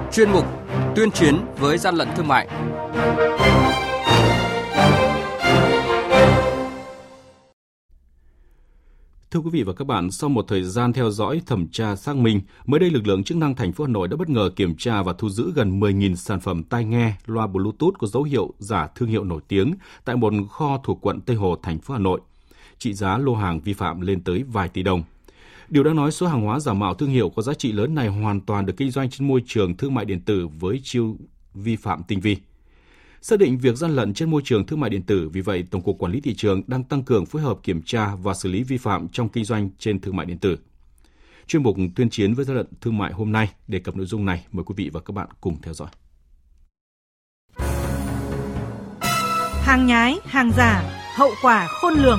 Chuyên mục Tuyên chiến với gian lận thương mại. Thưa quý vị và các bạn, sau một thời gian theo dõi, thẩm tra, xác minh, mới đây lực lượng chức năng thành phố Hà Nội đã bất ngờ kiểm tra và thu giữ gần 10.000 sản phẩm tai nghe, loa Bluetooth có dấu hiệu giả thương hiệu nổi tiếng tại một kho thuộc quận Tây Hồ, thành phố Hà Nội. Trị giá lô hàng vi phạm lên tới vài tỷ đồng. Điều đáng nói, số hàng hóa giả mạo thương hiệu có giá trị lớn này hoàn toàn được kinh doanh trên môi trường thương mại điện tử với chiêu vi phạm tinh vi. Xác định việc gian lận trên môi trường thương mại điện tử, vì vậy Tổng cục Quản lý Thị trường đang tăng cường phối hợp kiểm tra và xử lý vi phạm trong kinh doanh trên thương mại điện tử. Chuyên mục Tuyên chiến với gian lận thương mại hôm nay đề cập nội dung này, mời quý vị và các bạn cùng theo dõi. Hàng nhái, hàng giả, hậu quả khôn lường.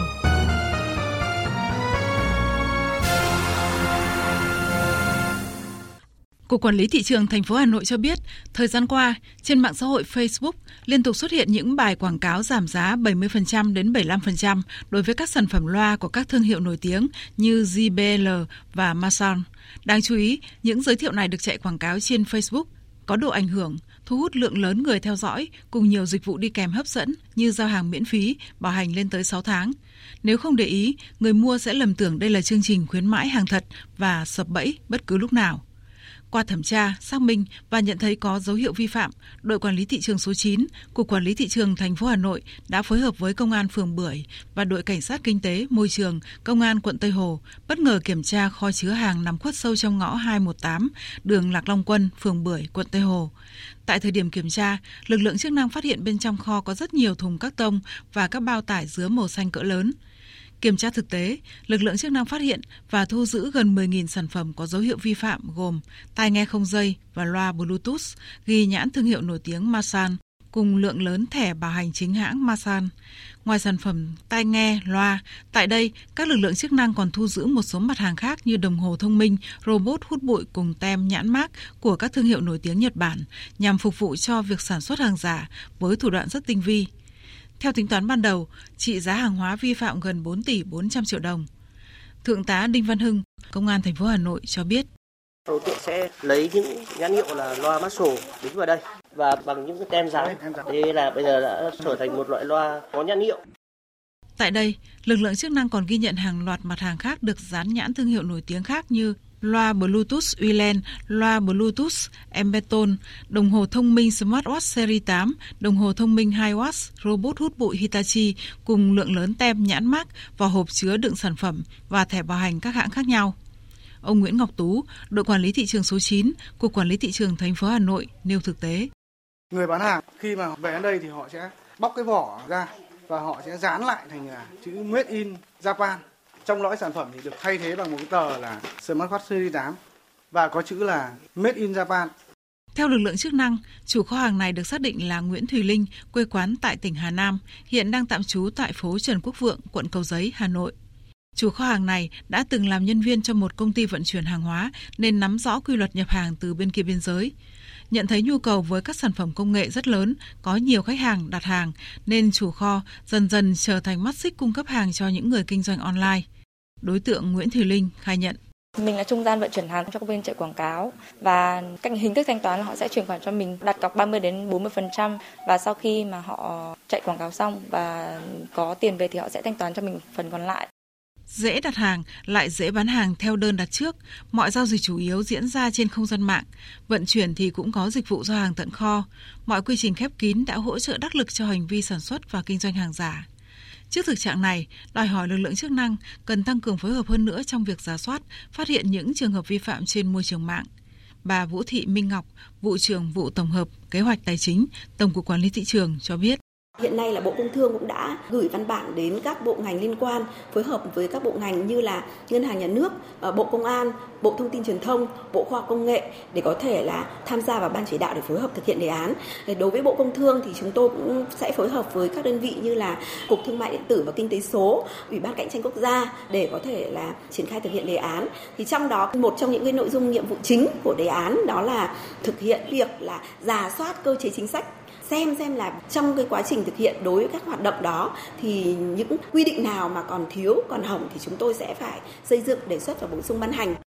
Cục Quản lý Thị trường thành phố Hà Nội cho biết, thời gian qua, trên mạng xã hội Facebook liên tục xuất hiện những bài quảng cáo giảm giá 70% đến 75% đối với các sản phẩm loa của các thương hiệu nổi tiếng như JBL và Masan. Đáng chú ý, những giới thiệu này được chạy quảng cáo trên Facebook, có độ ảnh hưởng, thu hút lượng lớn người theo dõi cùng nhiều dịch vụ đi kèm hấp dẫn như giao hàng miễn phí, bảo hành lên tới 6 tháng. Nếu không để ý, người mua sẽ lầm tưởng đây là chương trình khuyến mãi hàng thật và sập bẫy bất cứ lúc nào. Qua thẩm tra, xác minh và nhận thấy có dấu hiệu vi phạm, đội quản lý thị trường số 9, Cục Quản lý Thị trường thành phố Hà Nội đã phối hợp với Công an phường Bưởi và đội Cảnh sát Kinh tế Môi trường, Công an quận Tây Hồ bất ngờ kiểm tra kho chứa hàng nằm khuất sâu trong ngõ 218, đường Lạc Long Quân, phường Bưởi, quận Tây Hồ. Tại thời điểm kiểm tra, lực lượng chức năng phát hiện bên trong kho có rất nhiều thùng các tông và các bao tải dứa màu xanh cỡ lớn. Kiểm tra thực tế, lực lượng chức năng phát hiện và thu giữ gần 10.000 sản phẩm có dấu hiệu vi phạm gồm tai nghe không dây và loa Bluetooth ghi nhãn thương hiệu nổi tiếng Masan cùng lượng lớn thẻ bảo hành chính hãng Masan. Ngoài sản phẩm tai nghe, loa, tại đây các lực lượng chức năng còn thu giữ một số mặt hàng khác như đồng hồ thông minh, robot hút bụi cùng tem nhãn mác của các thương hiệu nổi tiếng Nhật Bản nhằm phục vụ cho việc sản xuất hàng giả với thủ đoạn rất tinh vi. Theo tính toán ban đầu, trị giá hàng hóa vi phạm gần 4 tỷ 400 triệu đồng. Thượng tá Đinh Văn Hưng, Công an thành phố Hà Nội cho biết. Đối tượng sẽ lấy những nhãn hiệu là loa Marshall đính vào đây và bằng những cái tem dán. Thế là bây giờ đã trở thành một loại loa có nhãn hiệu. Tại đây, lực lượng chức năng còn ghi nhận hàng loạt mặt hàng khác được dán nhãn thương hiệu nổi tiếng khác như loa Bluetooth Ulen, loa Bluetooth Embeton, đồng hồ thông minh Smartwatch Series 8, đồng hồ thông minh 2W, robot hút bụi Hitachi cùng lượng lớn tem nhãn mác vào hộp chứa đựng sản phẩm và thẻ bảo hành các hãng khác nhau. Ông Nguyễn Ngọc Tú, đội quản lý thị trường số 9, Cục Quản lý Thị trường thành phố Hà Nội nêu thực tế. Người bán hàng khi mà về đến đây thì họ sẽ bóc cái vỏ ra và họ sẽ dán lại thành chữ Made in Japan. Trong lõi sản phẩm thì được thay thế bằng một cái tờ là Smartwatch Series 8 và có chữ là Made in Japan. Theo lực lượng chức năng, chủ kho hàng này được xác định là Nguyễn Thùy Linh, quê quán tại tỉnh Hà Nam, hiện đang tạm trú tại phố Trần Quốc Vượng, quận Cầu Giấy, Hà Nội. Chủ kho hàng này đã từng làm nhân viên cho một công ty vận chuyển hàng hóa nên nắm rõ quy luật nhập hàng từ bên kia biên giới. Nhận thấy nhu cầu với các sản phẩm công nghệ rất lớn, có nhiều khách hàng đặt hàng nên chủ kho dần dần trở thành mắt xích cung cấp hàng cho những người kinh doanh online. Đối tượng Nguyễn Thùy Linh khai nhận. Mình là trung gian vận chuyển hàng cho các bên chạy quảng cáo và các hình thức thanh toán là họ sẽ chuyển khoản cho mình đặt cọc 30 đến 40% và sau khi mà họ chạy quảng cáo xong và có tiền về thì họ sẽ thanh toán cho mình phần còn lại. Dễ đặt hàng lại dễ bán hàng theo đơn đặt trước, mọi giao dịch chủ yếu diễn ra trên không gian mạng, vận chuyển thì cũng có dịch vụ giao hàng tận kho, mọi quy trình khép kín đã hỗ trợ đắc lực cho hành vi sản xuất và kinh doanh hàng giả. Trước thực trạng này, đòi hỏi lực lượng chức năng cần tăng cường phối hợp hơn nữa trong việc rà soát, phát hiện những trường hợp vi phạm trên môi trường mạng. Bà Vũ Thị Minh Ngọc, vụ trưởng vụ tổng hợp kế hoạch tài chính, Tổng cục Quản lý Thị trường cho biết. Hiện nay là Bộ Công Thương cũng đã gửi văn bản đến các bộ ngành liên quan, phối hợp với các bộ ngành như là Ngân hàng Nhà nước, Bộ Công an, Bộ Thông tin Truyền thông, Bộ Khoa học Công nghệ để có thể là tham gia vào ban chỉ đạo để phối hợp thực hiện đề án. Đối với Bộ Công Thương thì chúng tôi cũng sẽ phối hợp với các đơn vị như là Cục Thương mại điện tử và Kinh tế số, Ủy ban Cạnh tranh quốc gia để có thể là triển khai thực hiện đề án. Thì trong đó một trong những cái nội dung nhiệm vụ chính của đề án đó là thực hiện việc là rà soát cơ chế chính sách, xem là trong cái quá trình thực hiện đối với các hoạt động đó thì những quy định nào mà còn thiếu, còn hỏng thì chúng tôi sẽ phải xây dựng, đề xuất và bổ sung ban hành.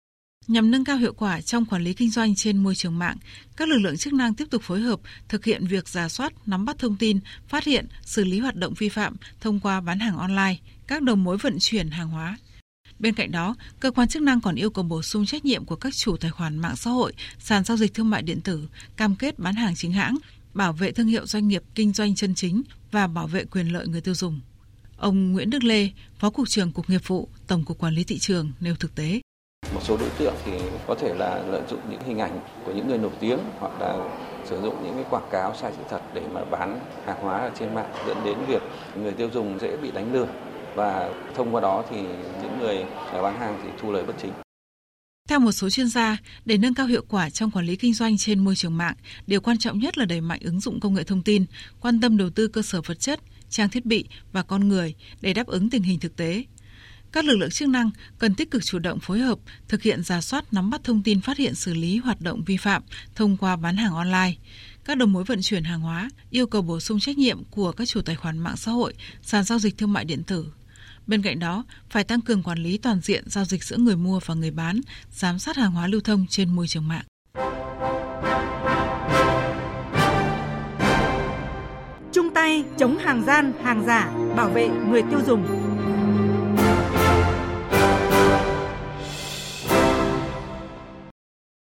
Nhằm nâng cao hiệu quả trong quản lý kinh doanh trên môi trường mạng, các lực lượng chức năng tiếp tục phối hợp thực hiện việc rà soát, nắm bắt thông tin, phát hiện, xử lý hoạt động vi phạm thông qua bán hàng online, các đầu mối vận chuyển hàng hóa. Bên cạnh đó, cơ quan chức năng còn yêu cầu bổ sung trách nhiệm của các chủ tài khoản mạng xã hội, sàn giao dịch thương mại điện tử, cam kết bán hàng chính hãng, bảo vệ thương hiệu doanh nghiệp kinh doanh chân chính và bảo vệ quyền lợi người tiêu dùng. Ông Nguyễn Đức Lê, Phó Cục trưởng Cục Nghiệp vụ, Tổng cục Quản lý Thị trường nêu thực tế. Một số đối tượng thì có thể là lợi dụng những hình ảnh của những người nổi tiếng hoặc là sử dụng những cái quảng cáo sai sự thật để mà bán hàng hóa ở trên mạng, dẫn đến việc người tiêu dùng dễ bị đánh lừa và thông qua đó thì những người bán hàng thì thu lời bất chính. Theo một số chuyên gia, để nâng cao hiệu quả trong quản lý kinh doanh trên môi trường mạng, điều quan trọng nhất là đẩy mạnh ứng dụng công nghệ thông tin, quan tâm đầu tư cơ sở vật chất, trang thiết bị và con người để đáp ứng tình hình thực tế. Các lực lượng chức năng cần tích cực chủ động phối hợp, thực hiện rà soát, nắm bắt thông tin, phát hiện, xử lý hoạt động vi phạm thông qua bán hàng online. Các đầu mối vận chuyển hàng hóa yêu cầu bổ sung trách nhiệm của các chủ tài khoản mạng xã hội, sàn giao dịch thương mại điện tử. Bên cạnh đó, phải tăng cường quản lý toàn diện giao dịch giữa người mua và người bán, giám sát hàng hóa lưu thông trên môi trường mạng. Chung tay chống hàng gian, hàng giả, bảo vệ người tiêu dùng.